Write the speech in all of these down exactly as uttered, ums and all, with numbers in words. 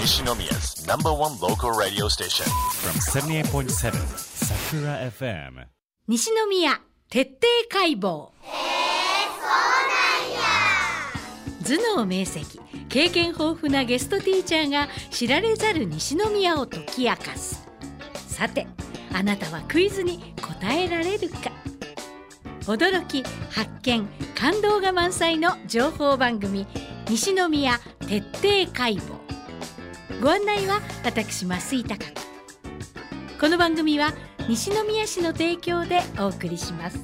Nishinomiya's number one local radio station from seventy-eight point seven Sakura エフエム。 西宮徹底解剖。頭脳明晰、経験豊富なゲストティーチャーが知られざる西宮を解き明かす。さて、あなたはクイズに答えられるか。驚き、発見、感動が満載の情報番組、西宮徹底解剖。ご案内は私増井貴子。この番組は西宮市の提供でお送りします。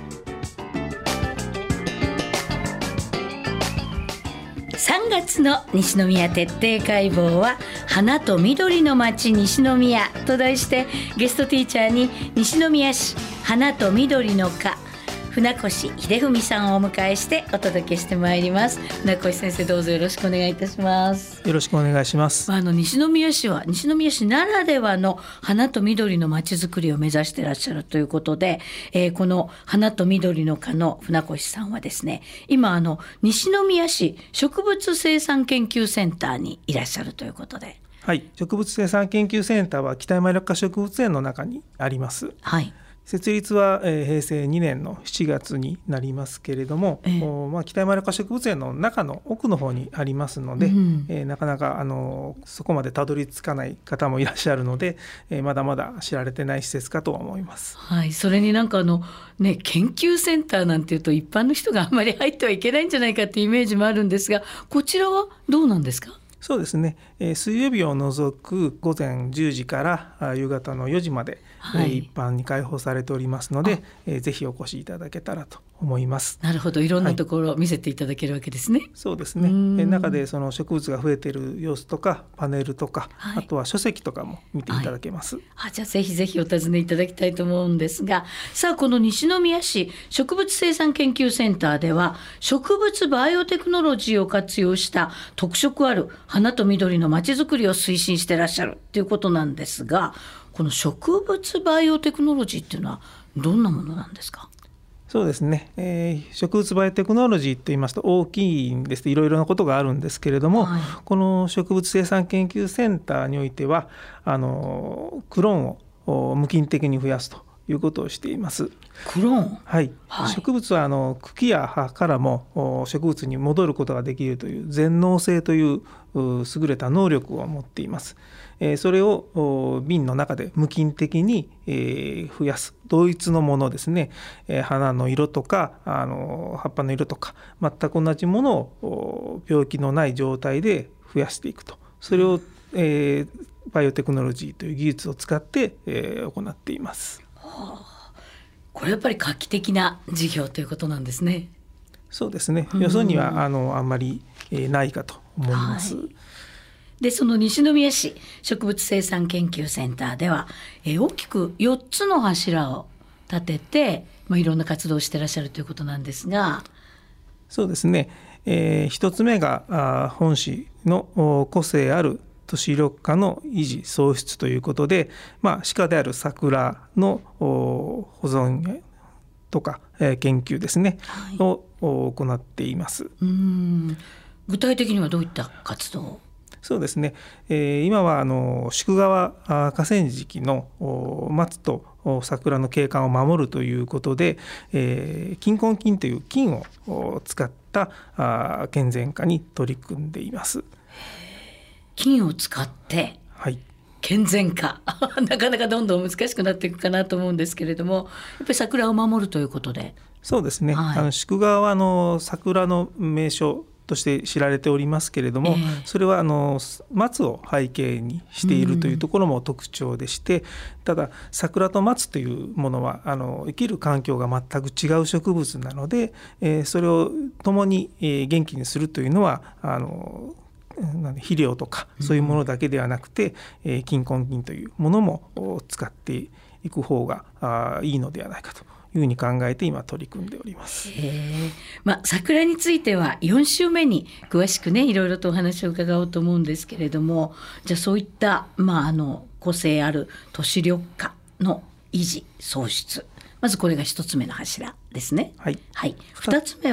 さんがつの西宮徹底解剖は花と緑の街西宮と題して、ゲストティーチャーに西宮市花と緑の課船越秀文さんをお迎えしてお届けしてまいります。船越先生、どうぞよろしくお願いいたします。 よろしくお願いします。 あの西宮市は西宮市ならではの花と緑の街づくりを目指していらっしゃるということで、えー、この花と緑の課の船越さんはですね、今あの西宮市植物生産研究センターにいらっしゃるということで。 はい、植物生産研究センターは北山緑化植物園の中にあります。 はい、 設立は、えー、平成にねんのしちがつになりますけれども、えーまあ、北山緑化植物園の中の奥の方にありますので、うんえー、なかなかあのそこまでたどり着かない方もいらっしゃるので、えー、まだまだ知られてない施設かとは思います。 はい、それになんかあの、ね、研究センターなんていうと一般の人があんまり入ってはいけないんじゃないかっていうイメージもあるんですが、こちらはどうなんですか？ そうですね、えー、水曜日を除く午前じゅうじから夕方のよじまで、はい、一般に開放されておりますので、えー、ぜひお越しいただけたらと思います。 なるほど、いろんなところを見せていただけるわけですね。はい、 そうですね、えー、中でその植物が増えている様子とかパネルとか、はい、あとは書籍とかも見ていただけます。はい、 あじゃあぜひぜひお尋ねいただきたいと思うんですが、さあこの西宮市植物生産研究センターでは植物バイオテクノロジーを活用した特色ある花と緑の街づくりを推進していらっしゃるということなんですが、この植物バイオテクノロジーっていうのはどんなものなんですか？ そうですね、えー、植物バイオテクノロジーといいますと大きいんです。いろいろなことがあるんですけれども、はい、この植物生産研究センターにおいてはあのクローンを無菌的に増やすということをしています。 クローン、 はいはい、植物はあの茎や葉からも植物に戻ることができるという全能性という優れた能力を持っています。えー、それを瓶の中で無菌的に、えー、増やす同一のものですね、えー、花の色とかあの葉っぱの色とか全く同じものを病気のない状態で増やしていくと、それを、えー、バイオテクノロジーという技術を使って、えー、行っています。 はあ、これやっぱり画期的な事業ということなんですね。 そうですね、よそにはあのあんまり、えー、ないかと思います。はい、 でその西宮市植物生産研究センターでは、えー、大きくよっつの柱を立てて、まあ、いろんな活動をしていらっしゃるということなんですが。 そうですね、えー、ひとつめがあ本市の個性ある都市緑化の維持創出ということで、まあ、鹿である桜の保存とか、えー、研究ですね、はい、を行っています。 うーん、具体的にはどういった活動？ そうですね、えー、今はあの宿川河川敷の松と桜の景観を守るということで、えー、金根菌という菌を使ったあ健全化に取り組んでいます。 菌を使って健全化、はい、なかなかどんどん難しくなっていくかなと思うんですけれども、やっぱり桜を守るということで。 そうですね、はい、あの宿川はあの桜の名所として知られておりますけれども、えー、それはあの松を背景にしているというところも特徴でして、うん、ただ桜と松というものはあの生きる環境が全く違う植物なので、えー、それを共に、えー、元気にするというのはあの肥料とかそういうものだけではなくて、うんえー、菌根菌というものも使っていく方があいいのではないかというふうに考えて今取り組んでおります。 へ、まあ、桜についてはよん週目に詳しくねいろいろとお話を伺おうと思うんですけれども、じゃあそういった、まあ、あの個性ある都市緑化の維持創出、まずこれが一つ目の柱ですね。 はい、 はい、二つ目は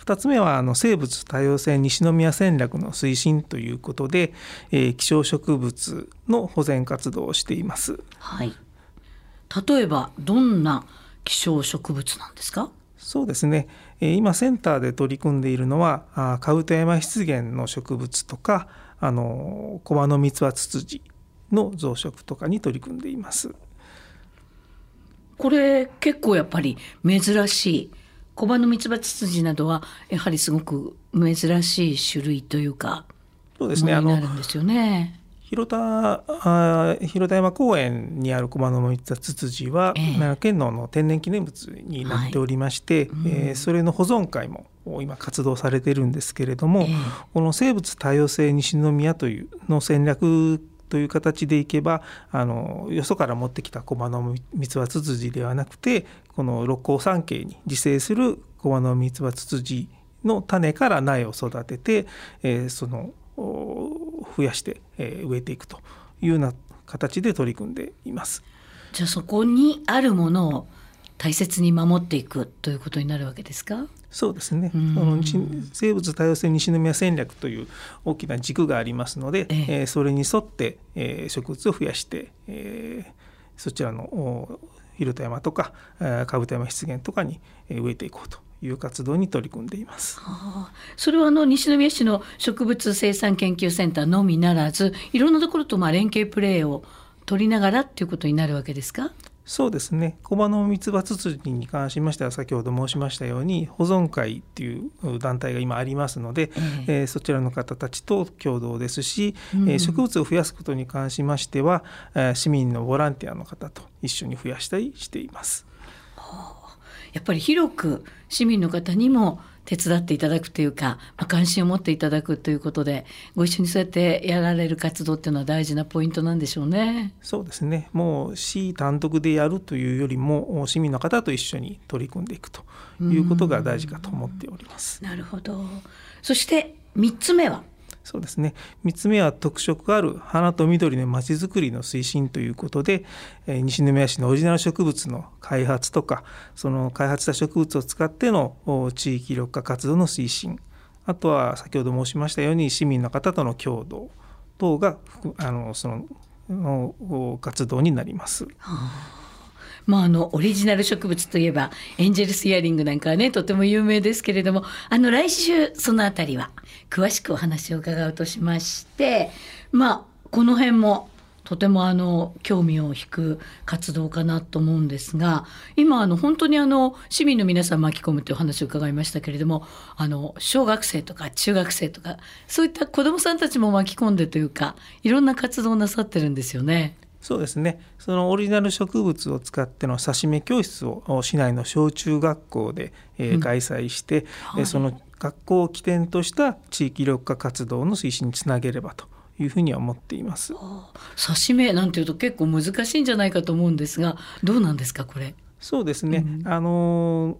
ふたつめはあの生物多様性西宮戦略の推進ということで、えー、希少植物の保全活動をしています。 はい、例えばどんな希少植物なんですか？ そうですね、えー、今センターで取り組んでいるのはあカウトヤマ湿原の植物とかあのコバノミツバツツジの増殖とかに取り組んでいます。 これ結構やっぱり珍しい、コバノミツバツツジなどはやはりすごく珍しい種類というか、 そうですね、 ものになるんですよね。 広田あ広田山公園にあるコバノミツバツツジは、ええ、奈良県のの天然記念物になっておりまして、はい、うんえー、それの保存会も今活動されているんですけれども、ええ、この生物多様性西宮というの戦略という形でいけば、あのよそから持ってきたコバノミツバツツジではなくて、この六甲山系に自生するコバノミツバツツジの種から苗を育てて、えー、その増やして、えー、植えていくというような形で取り組んでいます。 じゃあそこにあるものを大切に守っていくということになるわけですか？ そうですね、この生物多様性西宮戦略という大きな軸がありますので、ええ、それに沿って、えー、植物を増やして、えー、そちらの広田山とかカブト山湿原とかに植えていこうという活動に取り組んでいます。 はあ、それはあの西宮市の植物生産研究センターのみならず、いろんなところとまあ連携プレーを取りながらということになるわけですか？ そうですね、コバノミツバツツジに関しましては先ほど申しましたように保存会っていう団体が今ありますので、えーえー、そちらの方たちと共同ですし、うんえー、植物を増やすことに関しましては、えー、市民のボランティアの方と一緒に増やしたりしています。 はあ、やっぱり広く市民の方にも手伝っていただくというか、まあ、関心を持っていただくということでご一緒にそうやってやられる活動っていうのは大事なポイントなんでしょうね。 そうですね、もう市単独でやるというよりも市民の方と一緒に取り組んでいくということが大事かと思っております。 なるほど。そしてみっつめは？ そうですね、みっつめは特色ある花と緑のまちづくりの推進ということで、えー、西宮市のオリジナル植物の開発とか、その開発した植物を使っての地域緑化活動の推進、あとは先ほど申しましたように市民の方との共同等があのそのの活動になります。はあ、 まあ、あのオリジナル植物といえばエンジェルスイヤリングなんかはねとても有名ですけれども、あの来週そのあたりは詳しくお話を伺うとしまして、まあこの辺もとてもあの興味を引く活動かなと思うんですが、今あの本当にあの市民の皆さん巻き込むという話を伺いましたけれども、あの小学生とか中学生とかそういった子どもさんたちも巻き込んでというか、いろんな活動をなさってるんですよね。 そうですね、そのオリジナル植物を使っての刺し目教室を市内の小中学校で、えー、開催して、うんはい、その学校を起点とした地域緑化活動の推進につなげればというふうには思っています。 刺し目なんていうと結構難しいんじゃないかと思うんですが、どうなんですかこれ？ そうですね、うん、あのー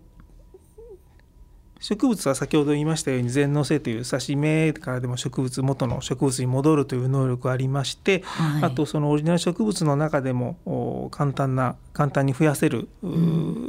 植物は先ほど言いましたように全能性という刺し目からでも植物元の植物に戻るという能力がありまして、はい、あとそのオリジナル植物の中でも簡単な簡単に増やせる、うん、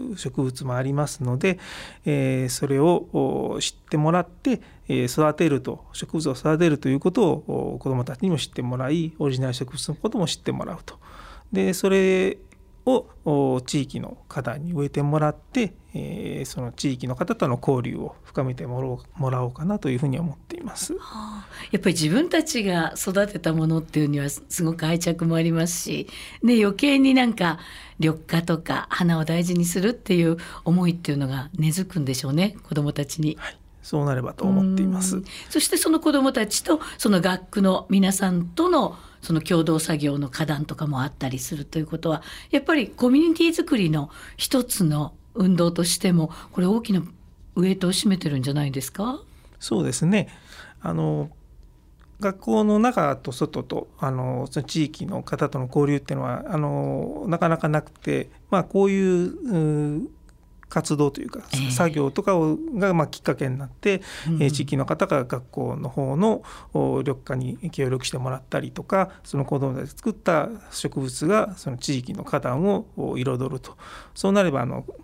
植物もありますので、えー、それを知ってもらって、えー、育てると植物を育てるということを子どもたちにも知ってもらい、オリジナル植物のことも知ってもらうと。でそれを地域の方に植えてもらって、えー、その地域の方との交流を深めてもらおう、もらおうかなというふうに思っています。はあ、やっぱり自分たちが育てたものっていうにはすごく愛着もありますし、ね、余計になんか緑化とか花を大事にするっていう思いっていうのが根付くんでしょうね、子どもたちに。 はい、そうなればと思っています。 そしてその子どもたちとその学区の皆さんとのその共同作業の課題とかもあったりするということは、やっぱりコミュニティ作りの一つの運動としてもこれ大きなウエイトを占めてるんじゃないですか？ そうですね、あの学校の中と外とあのその地域の方との交流っていうのはあのなかなかなくて、まあ、こういう、う活動というか、えー、作業とかをがまあきっかけになって、うん、地域の方が学校の方の緑化に協力してもらったりとか、その子どもたちが作った植物がその地域の花壇を彩ると。そうなればあの、まあ、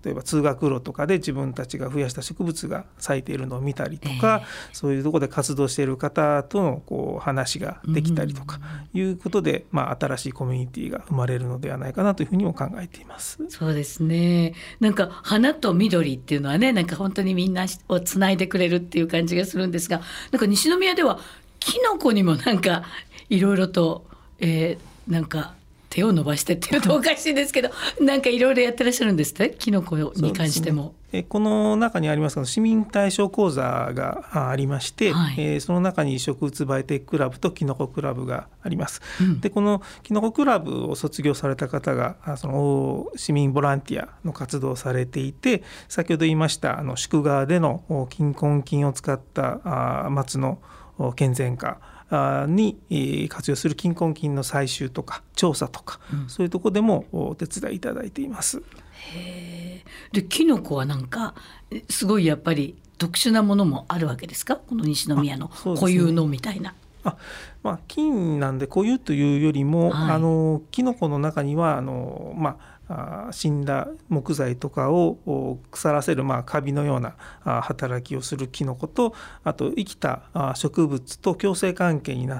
例えば通学路とかで自分たちが増やした植物が咲いているのを見たりとか、えー、そういうところで活動している方とのこう話ができたりとかいうことで、まあ、新しいコミュニティが生まれるのではないかなというふうにも考えています。 そうですね。なんか花と緑っていうのはね、なんか本当にみんなをつないでくれるっていう感じがするんですが、なんか西宮ではキノコにもなんかいろいろと、えー、なんか手を伸ばしてっていうとおかしいですけどなんかいろいろやってらっしゃるんですって、キノコに関しても。 えこの中にありますが市民対象講座がありまして、はい、えー、その中に植物バイテッククラブとキノコクラブがあります、うん、でこのキノコクラブを卒業された方がその市民ボランティアの活動をされていて、先ほど言いましたあの宿川での金根菌を使ったあ松の健全化に活用する金根菌の採集とか調査とか、うん、そういうところでもお手伝いいただいています。 へー。でキノコはなんかすごいやっぱり特殊なものもあるわけですか、この西宮の固有のみたいな。 あ、まあ、菌なんで固有というよりも、はい、あのキノコの中にはあの、まあ、死んだ木材とかを腐らせる、まあ、カビのような働きをするキノコと、あと生きた植物と共生関係になって、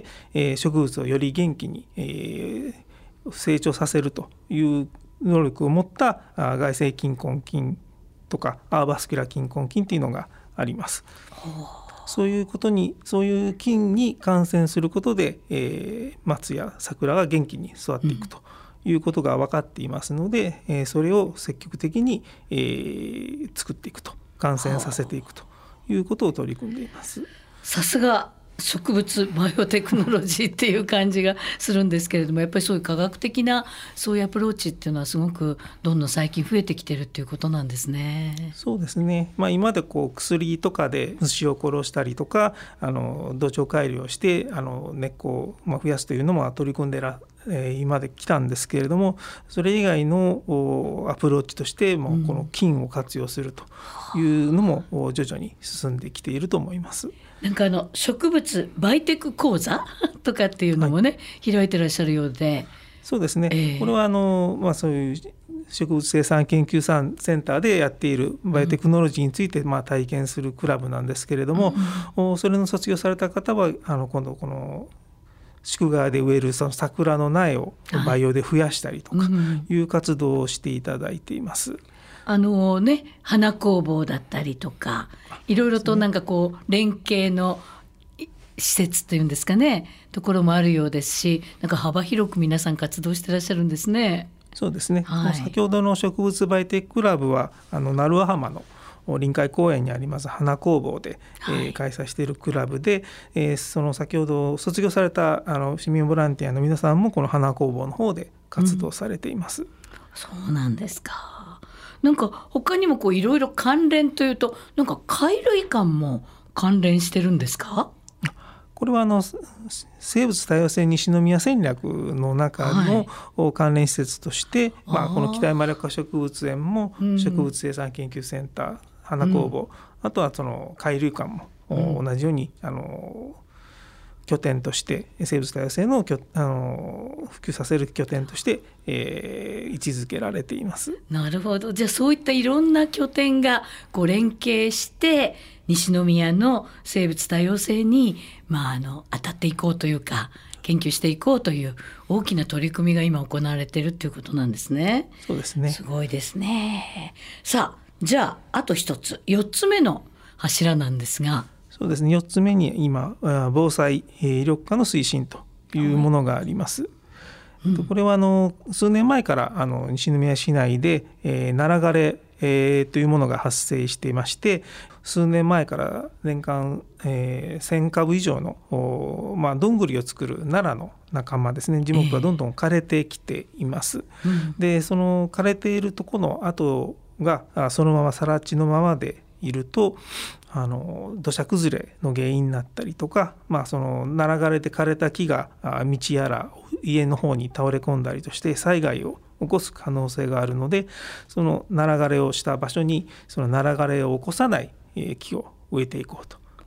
えー、植物をより元気に、えー、成長させるという能力を持った外生菌根菌とかアーバスキュラ菌根菌というのがあります。そういうことにそういう菌に感染することで、えー、松や桜が元気に育っていくということが分かっていますので、うん、えー、それを積極的に、えー、作っていくと、感染させていくということを取り組んでいます。 さすが植物バイオテクノロジーっていう感じがするんですけれども、やっぱりそういう科学的なそういうアプローチっていうのはすごくどんどん最近増えてきてるっていうことなんですね。 そうですね、まあ、今までこう薬とかで虫を殺したりとかあの土壌改良してあの根っこをまあ増やすというのも取り組んでら今まで来たんですけれども、それ以外のアプローチとしてもこの菌を活用するというのも徐々に進んできていると思います。 なんかあの植物バイテク講座とかっていうのもね、はい、開いてらっしゃるようで。 そうですね、えー、これはあの、まあ、そういう植物生産研究センターでやっているバイオテクノロジーについてまあ体験するクラブなんですけれども、うん、それの卒業された方はあの今度この宿川で植えるその桜の苗を培養で増やしたりとかいう活動をしていただいています。 あのね、花工房だったりとかいろいろとなんかこう連携の施設というんですかね、ところもあるようですし、なんか幅広く皆さん活動してらっしゃるんですね。 そうですね、 はい、 先ほどの植物バイテッククラブはあの鳴尾浜の臨海公園にあります花工房で、はい、えー、開催しているクラブで、えー、その先ほど卒業されたあの市民ボランティアの皆さんもこの花工房の方で活動されています、うん、 そうなんですか。なんか他にもこういろいろ関連というと、なんか貝類館も関連してるんですか？ これはあの生物多様性西宮戦略の中の関連施設として、はい、まあ、この北山緑化植物園も植物生産研究センター、うん、花工房、うん、あとはその貝類館も同じように、うん、あの拠点として生物多様性のきょあの普及させる拠点として、えー、位置づけられています。 なるほど。じゃあそういったいろんな拠点がこう連携して西宮の生物多様性に、まあ、あの当たっていこうというか研究していこうという大きな取り組みが今行われているということなんですね。 そうですね。 すごいですね。さあじゃああと一つよっつめの柱なんですが。 そうですね、よっつめに今防災医療科の推進というものがあります、うん、これはあの数年前からあの西宮市内で、えー、ナラ枯れ、えー、というものが発生していまして、数年前から年間、えー、せんかぶ以上の、まあ、どんぐりを作るナラの仲間ですね、樹木がどんどん枯れてきています、えーうん、でその枯れているところの跡がそのまま更地のままでいるとあの土砂崩れの原因になったりとか、まあ、そのナラ枯れて枯れた木が道やら家の方に倒れ込んだりとして災害を起こす可能性があるので、そのナラ枯れをした場所にそのナラ枯れを起こさない木を植えていこうと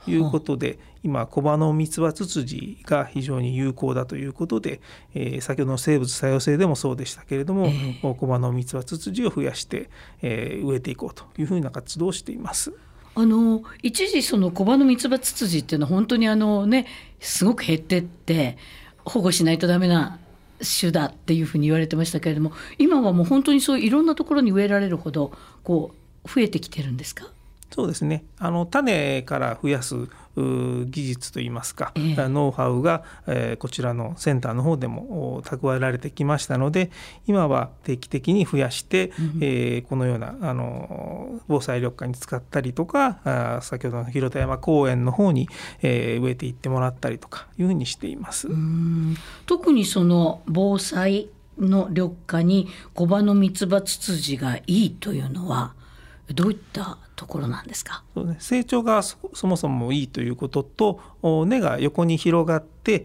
いうことで、今コバノミツバツツジが非常に有効だということで、えー、先ほどの生物多様性でもそうでしたけれども、えー、コバノミツバツツジを増やして、えー、植えていこうというふうな活動をしています。 あの一時そのコバノミツバツツジっていうのは本当にあの、ね、すごく減ってって保護しないとダメな種だっていうふうに言われてましたけれども、今はもう本当にそういろんなところに植えられるほどこう増えてきてるんですか？ そうですね、あの種から増やす技術といいますか、えー、ノウハウが、えー、こちらのセンターの方でも蓄えられてきましたので、今は定期的に増やして、うん、えー、このようなあの防災緑化に使ったりとか、あ先ほどの広田山公園の方に、えー、植えていってもらったりとかいうふうにしています。 うーん、特にその防災の緑化にコバノミツバツツジがいいというのはどういったところなんですか？ そうね、成長が そ, そもそもいいということと、根が横に広がって、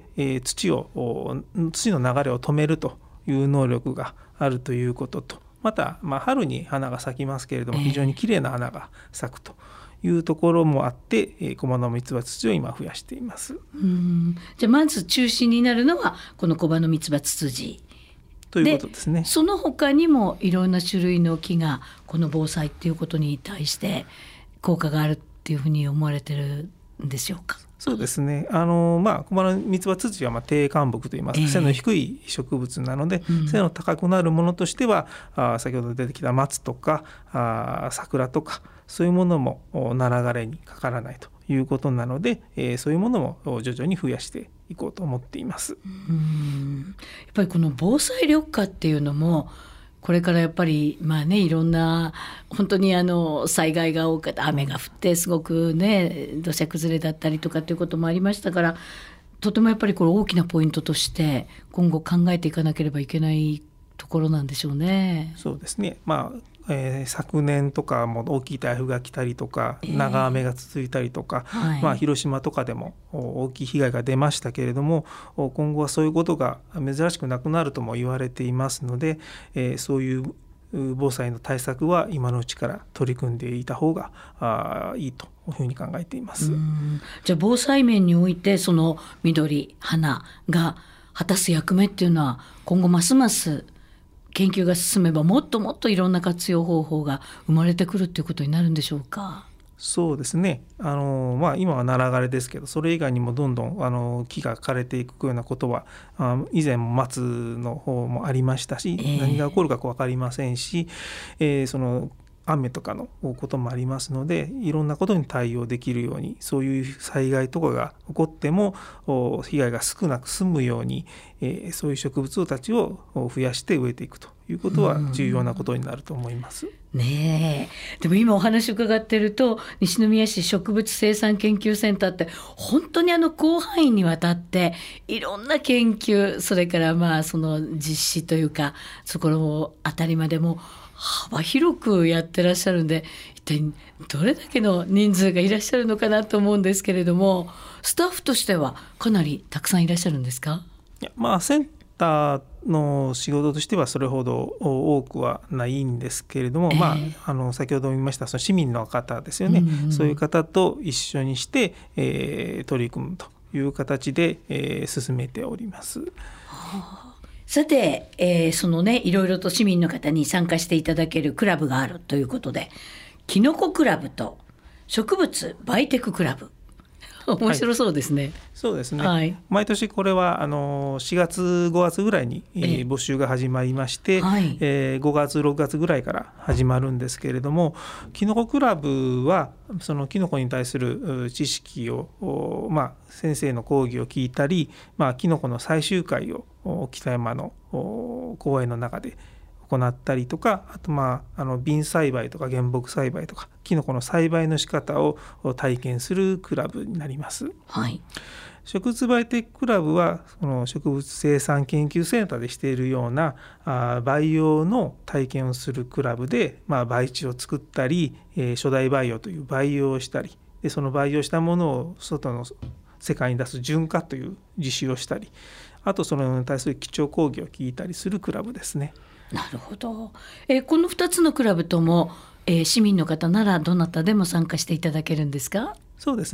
えー、土を土の流れを止めるという能力があるということと、また、まあ、春に花が咲きますけれども、非常にきれいな花が咲くというところもあって、えー、コバノミツバツツジを今増やしています。 うーん、じゃあまず中心になるのはこのコバノミツバツツジということですね。 その他にもいろんな種類の木がこの防災っていうことに対して効果があるっていうふうに思われてるんでしょうか？ そうですね、あの、まあ、コバノミツバツツジはまあ低灌木といいますか、えー、背の低い植物なので、うん、背の高くなるものとしては、あ先ほど出てきた松とかあ桜とかそういうものもナラ枯れにかからないということなので、えー、そういうものも徐々に増やしていこうと思っています。 うーん、やっぱりこの防災緑化っていうのもこれからやっぱりまあね、いろんな本当にあの災害が多かった雨が降ってすごくね土砂崩れだったりとかっていうこともありましたから、とてもやっぱりこれ大きなポイントとして今後考えていかなければいけないところなんでしょうね。 そうですね、まあえー、昨年とかも大きい台風が来たりとか、えー、長雨が続いたりとか、はいまあ、広島とかでも大きい被害が出ましたけれども、今後はそういうことが珍しくなくなるとも言われていますので、えー、そういう防災の対策は今のうちから取り組んでいた方があいいというふうに考えています。 うん、じゃあ防災面においてその緑花が果たす役目っていうのは今後ますます研究が進めばもっともっといろんな活用方法が生まれてくるということになるんでしょうか？ そうですね、あの、まあ、今はナラ枯れですけど、それ以外にもどんどんあの木が枯れていくようなことはあ以前も松の方もありましたし、えー、何が起こるか分かりませんし、えー、その雨とかのこともありますので、いろんなことに対応できるように、そういう災害とかが起こっても被害が少なく済むように、えー、そういう植物たちを増やして植えていくということは重要なことになると思います。 ねえ、でも今お話伺ってると西宮市植物生産研究センターって本当にあの広範囲にわたっていろんな研究、それからまあその実施というかそこのあたりまでも幅広くやってらっしゃるんで、一体どれだけの人数がいらっしゃるのかなと思うんですけれども、スタッフとしてはかなりたくさんいらっしゃるんですか？ いや、まあ、センターの仕事としてはそれほど多くはないんですけれども、えーまあ、あの先ほども言いましたその市民の方ですよね、うんうん、そういう方と一緒にして、えー、取り組むという形で、えー、進めております。はあ、さて、えー、そのねいろいろと市民の方に参加していただけるクラブがあるということで、キノコクラブと植物バイテククラブ、面白そうですね。はい、 そうですね、はい、毎年これはあのしがつごがつぐらいに、えー、募集が始まりまして、はいえー、ごがつろくがつぐらいから始まるんですけれども、キノコクラブはそのキノコに対する知識を、まあ、先生の講義を聞いたり、まあ、キノコの採集会を北山の公園の中で行ったりとか、あと、まあ、あの瓶栽培とか原木栽培とかキノコの栽培の仕方を体験するクラブになります。 はい、 植物バイテッククラブはその植物生産研究センターでしているようなあ培養の体験をするクラブで、まあ、培地を作ったり、えー、初代培養という培養をしたりで、その培養したものを外の世界に出す純化という実習をしたり、あとそのに対する基調講義を聞いたりするクラブですね。 なるほど、えー、このふたつのクラブとも、えー、市民の方ならどなたでも参加していただけるんですか？ そうですね、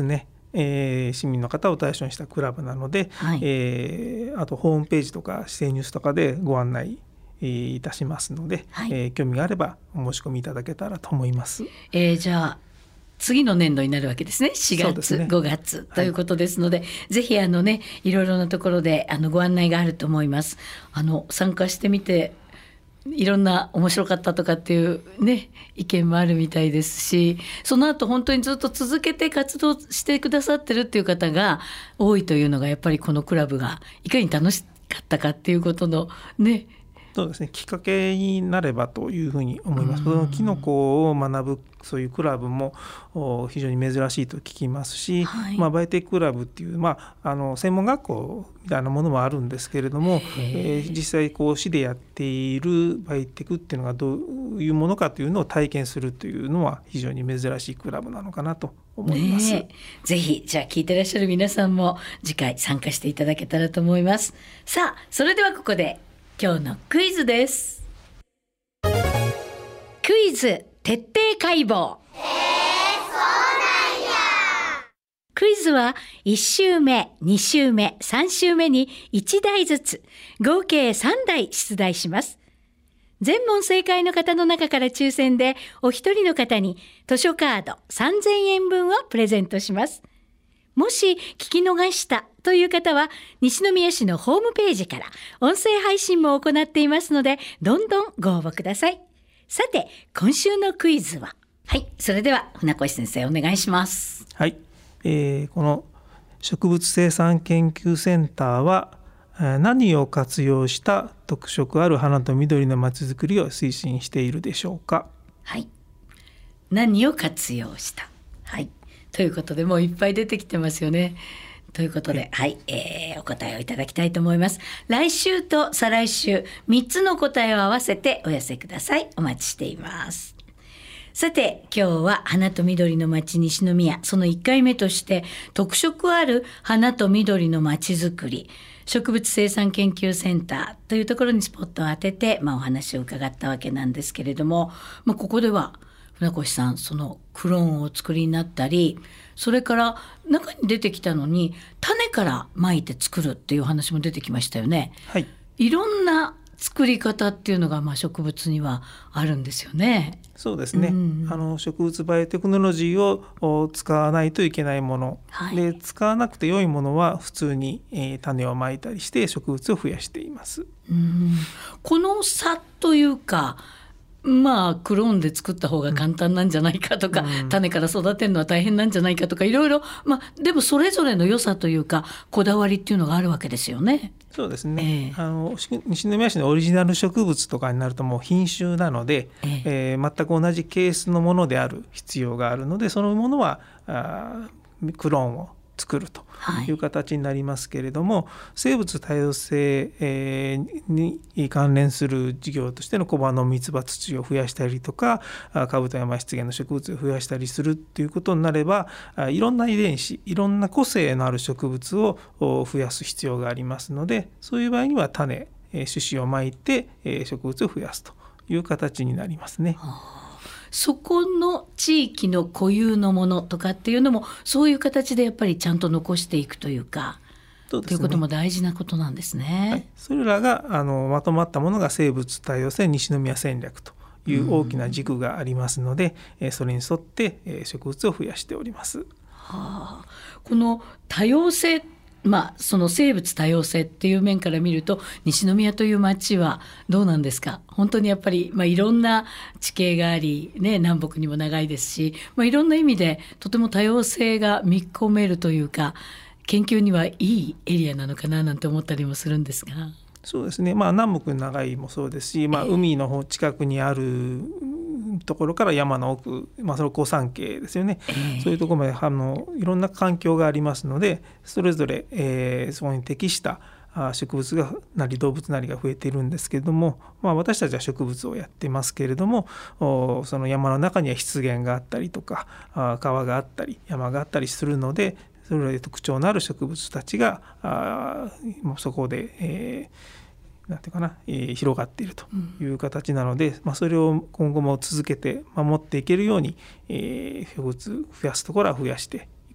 えー、市民の方を対象にしたクラブなので、はい、えー、あとホームページとか市政ニュースとかでご案内いたしますので、はい、えー、興味があればお申し込みいただけたらと思います。 えー、じゃあ次の年度になるわけですね。しがつ、ね、ごがつということですので、はい、ぜひあのねいろいろなところであのご案内があると思います。あの参加してみていろんな面白かったとかっていうね意見もあるみたいですし、その後本当にずっと続けて活動してくださってるっていう方が多いというのがやっぱりこのクラブがいかに楽しかったかっていうことのね、 そうですね、きっかけになればというふうに思います。そのキノコを学ぶそういうクラブも非常に珍しいと聞きますし、はい、まあ、バイテククラブっていう、まあ、あの専門学校みたいなものもあるんですけれども、えー、実際こう市でやっているバイテクっていうのがどういうものかというのを体験するというのは非常に珍しいクラブなのかなと思います。ね、 ぜひじゃあ聞いてらっしゃる皆さんも次回参加していただけたらと思います。さあそれではここで今日のクイズです。クイズ徹底解剖。えー、そうなんや。クイズはいち週目、に週目、さん週目にいち題ずつ合計さん題出題します。全問正解の方の中から抽選でお一人の方に図書カードさんぜんえんぶんをプレゼントします。もし聞き逃したという方は西宮市のホームページから音声配信も行っていますのでどんどんご応募ください。さて今週のクイズは、はい、それでは船越先生お願いします。 はい、えー、この植物生産研究センターは何を活用した特色ある花と緑のまちづくりを推進しているでしょうか。 はい、何を活用した、はい、ということでもういっぱい出てきてますよね。ということで、はい、えー、お答えをいただきたいと思います。来週と再来週みっつの答えを合わせてお寄せください。お待ちしています。さて今日は花と緑の町西宮、そのいっかいめとして特色ある花と緑の町づくり植物生産研究センターというところにスポットを当てて、まあ、お話を伺ったわけなんですけれども、まあ、ここでは船越さんそのクローンをお作りになったり、それから中に出てきたのに種からまいて作るっていう話も出てきましたよね。 はい、 いろんな作り方っていうのがまあ植物にはあるんですよね。 そうですね、うん、あの植物バイオテクノロジーを使わないといけないもの、はい、で使わなくて良いものは普通に、えー、種をまいたりして植物を増やしています。 うん、この差というか、まあクローンで作った方が簡単なんじゃないかとか、うん、種から育てるのは大変なんじゃないかとかいろいろ、まあ、でもそれぞれの良さというかこだわりっていうのがあるわけですよね。 そうですね、えー、あの西宮市のオリジナル植物とかになるともう品種なので、えーえー、全く同じケースのものである必要があるので、そのものはあクローンを作るという形になりますけれども、はい、生物多様性、えー、に関連する事業としての小葉の蜜葉土を増やしたりとかカブト山湿原の植物を増やしたりするということになれば、いろんな遺伝子いろんな個性のある植物を増やす必要がありますので、そういう場合には種種子をまいて植物を増やすという形になりますね。はあ、 そこの地域の固有のものとかっていうのもそういう形でやっぱりちゃんと残していくというか、そうですね、ということも大事なことなんですね。はい、 それらがあのまとまったものが生物多様性西宮戦略という大きな軸がありますので、うん、それに沿って植物を増やしております。 はあ、この多様性、まあ、その生物多様性っていう面から見ると西宮という町はどうなんですか。本当にやっぱり、まあ、いろんな地形があり、ね、南北にも長いですし、まあ、いろんな意味でとても多様性が見込めるというか研究にはいいエリアなのかななんて思ったりもするんですが。 そうですね、まあ、南北に長いもそうですし、まあ、海の方近くにあるところから山の奥、まあ、それは山系ですよね、えー、そういうところまであのいろんな環境がありますので、それぞれ、えー、そこに適した植物がなり動物なりが増えているんですけれども、まあ、私たちは植物をやってますけれども、その山の中には湿原があったりとか川があったり山があったりするので、それぞれ特徴のある植物たちがあそこで、えーなんていうかな、えー、広がっているという形なので、うん、まあ、それを今後も続けて守っていけるように、えー、植物増やすところは増やしてい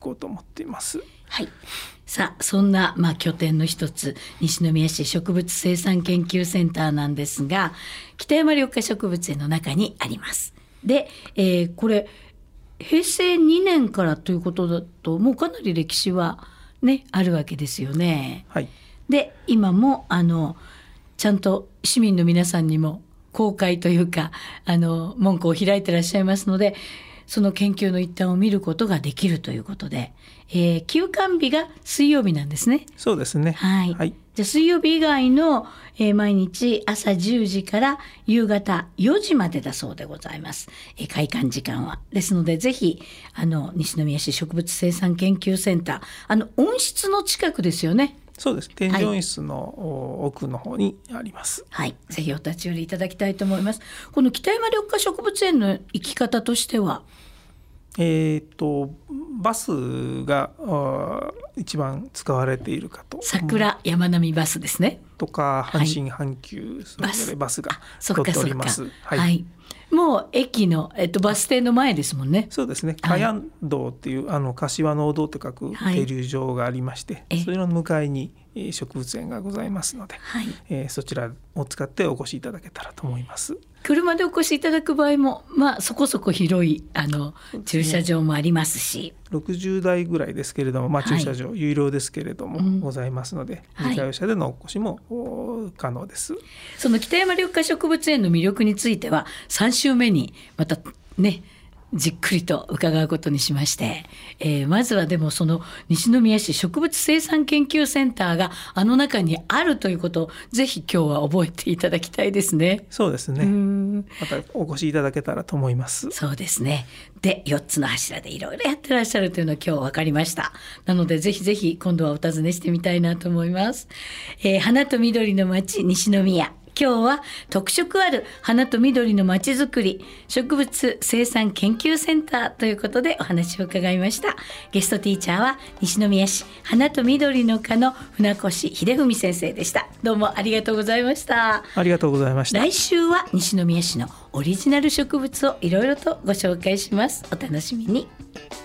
こうと思っています。 はい、さあそんな、まあ、拠点の一つ西宮市植物生産研究センターなんですが、北山緑化植物園の中にあります。で、えー、これへいせいにねんからということだともうかなり歴史はねあるわけですよね。 はい、 で今もあのちゃんと市民の皆さんにも公開というかあの門戸を開いてらっしゃいますので、その研究の一端を見ることができるということで、えー、休館日が水曜日なんですね。 そうですね。 はい。 はい、 じゃあ水曜日以外の、えー、毎日朝じゅうじから夕方よじまでだそうでございます。えー、開館時間は。ですのでぜひあの西宮市植物生産研究センター、あの温室の近くですよね。 そうです。天井室の奥の方にあります。 はい、ぜひお立ち寄りいただきたいと思います。この北山緑化植物園の行き方としては、 えー、とバスが一番使われているかと。 桜山並バスですね。 とか阪神阪急、それぞれバスが取っております。はいはい、 もう駅の、えっと、バス停の前ですもんね。 そうですね。かやん道っていう、あの柏農道と書く停留場がありまして、はい、それの向かいに植物園がございますので、はい、えー、そちらを使ってお越しいただけたらと思います。 車でお越しいただく場合も、まあ、そこそこ広いあの駐車場もありますし、 ろくじゅうだいぐらいですけれども、まあ、駐車場、はい、有料ですけれども、うん、ございますので、自家用車でのお越しも、はい、可能です。 その北山緑化植物園の魅力についてはさん週目にまたねじっくりと伺うことにしまして、えー、まずはでもその西宮市植物生産研究センターがあの中にあるということをぜひ今日は覚えていただきたいですね。 そうですね。またお越しいただけたらと思います。 そうですね。でよっつの柱でいろいろやってらっしゃるというのは今日分かりました。なのでぜひぜひ今度はお尋ねしてみたいなと思います。えー、花と緑の町西宮、今日は特色ある花と緑のまちづくり植物生産研究センターということでお話を伺いました。ゲストティーチャーは西宮市花と緑の科の船越秀文先生でした。どうもありがとうございました。 ありがとうございました。 来週は西宮市のオリジナル植物をいろいろとご紹介します。お楽しみに。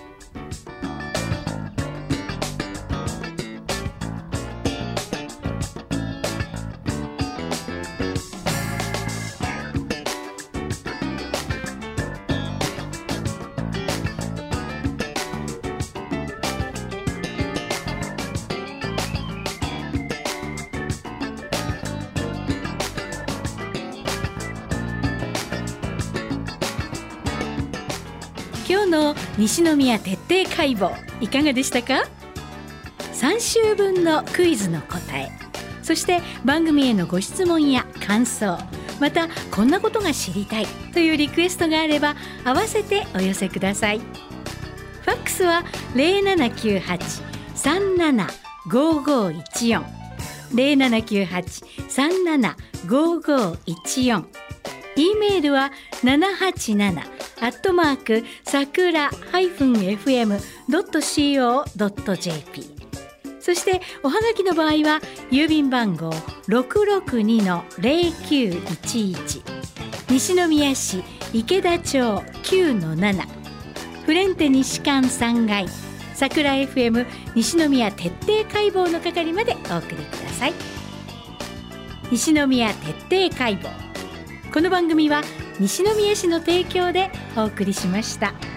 今日の西宮徹底解剖いかがでしたか？さん週分のクイズの答え、そして番組へのご質問や感想、またこんなことが知りたいというリクエストがあれば合わせてお寄せください。ファックスは ゼロななきゅうはち さんなな ごごいちよん ゼロななきゅうはち さんなな ごごいちよん、 E メールはななはちななアットマークさくら エフエムドットシーオードットジェーピー、 そしておはがきの場合は郵便番号 ろくろくにのゼロきゅういちいち 西宮市池田町 きゅうのなな フレンテ西館さんがいさくら エフエム 西宮徹底解剖の係までお送りください。西宮徹底解剖、この番組は西宮市の提供でお送りしました。